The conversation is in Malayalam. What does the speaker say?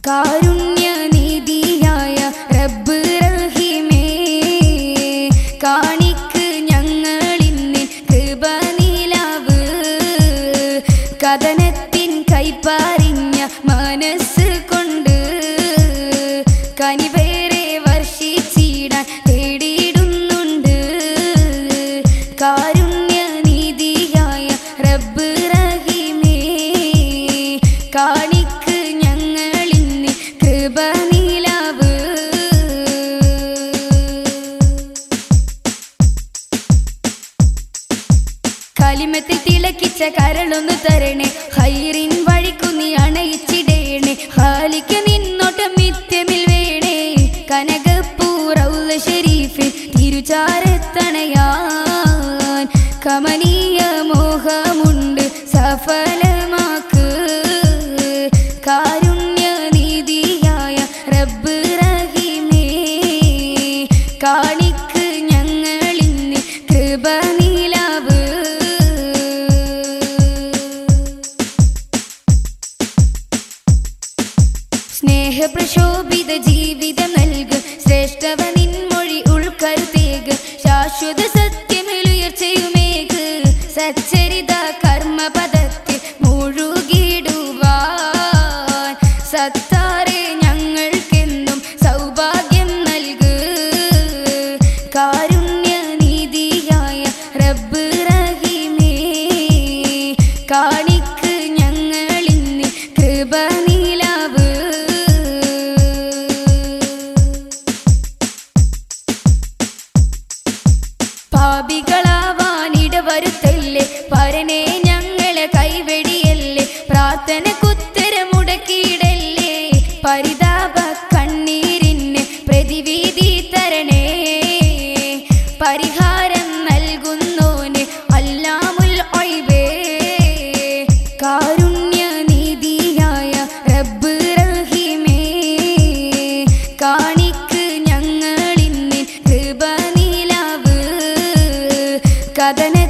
കാരുണ്യനിധിയായ റബ്ബ് റഹീമേ, കാണിക്ക് ഞങ്ങളിന്ന് കൃപനിലാവ്. കഥനത്തിൻ കൈപ്പാറിഞ്ഞ മനസ്സ് കൊണ്ട് കനിവേറെ വർഷിച്ചിടാൻ തേടിയിടുന്നുണ്ട്. കാരുണ്യനിധിയായ റബ്ബ് റഹീമേ, കാണിക്ക് ഞങ്ങളിന്ന് കൃപനിലാവ്. കലിമത്തിൽ തിളക്കിച്ച കരളൊന്നു തരണേ, ഹൈറിൻ വഴിക്കു നീ അണയിച്ചിടേണേ. ഖാലിക്ക് നിന്നോട്ടം നിത്യമിൽ വേണേ, കനകപ്പൂറൗള ഷരീഫിൽ തിരുചാരത്തണയാൻ കമനീയ മോഹമുണ്ട് സഫലമാക്ക്. കാരുണ്യനിധിയായ റബ്ബ് റഹീമേ, കാണിക്ക് ഞങ്ങളിന്ന് കൃപനിലാവ്. സ്നേഹപ്രശോഭിത ജീവിതം നൽക്, ശ്രേഷ്ഠവ നിൻമൊഴി ഉൾക്കരുത്തേക്. ശാശ്വത സത്യമിലുയർച്ചയുമേക്, സച്ചരിത കർമ്മപദത്തിൽ മുഴുകിടുവാൻ. സത്താറെ ഞങ്ങൾക്കെന്നും സൗഭാഗ്യം നൽക്. കാരുണ്യനിധിയായ റബ്ബ് റഹീമേ, കാണിക്ക് ഞങ്ങളിന്ന് കൃപനിലാവ്. പാപികളാവാനിടവരുത്തല്ലേ, പരനെ ഞങ്ങളെ കൈവെടിയല്ലേ. പ്രാർത്ഥനക്കുത്തരമുടക്കിയിടല്ലേ, പരിതാപ കണ്ണീരിന് പ്രതിവിധി തരണേ. പരിഹാരം നൽകുന്നോന് അല്ലാമുൽ ഗൈബേ, കാരുണ്യനിധിയായ റബ്ബ് റഹീമേ, കാണിക്ക് ഞങ്ങളിന്ന് കൃപനിലാവ്. കഥന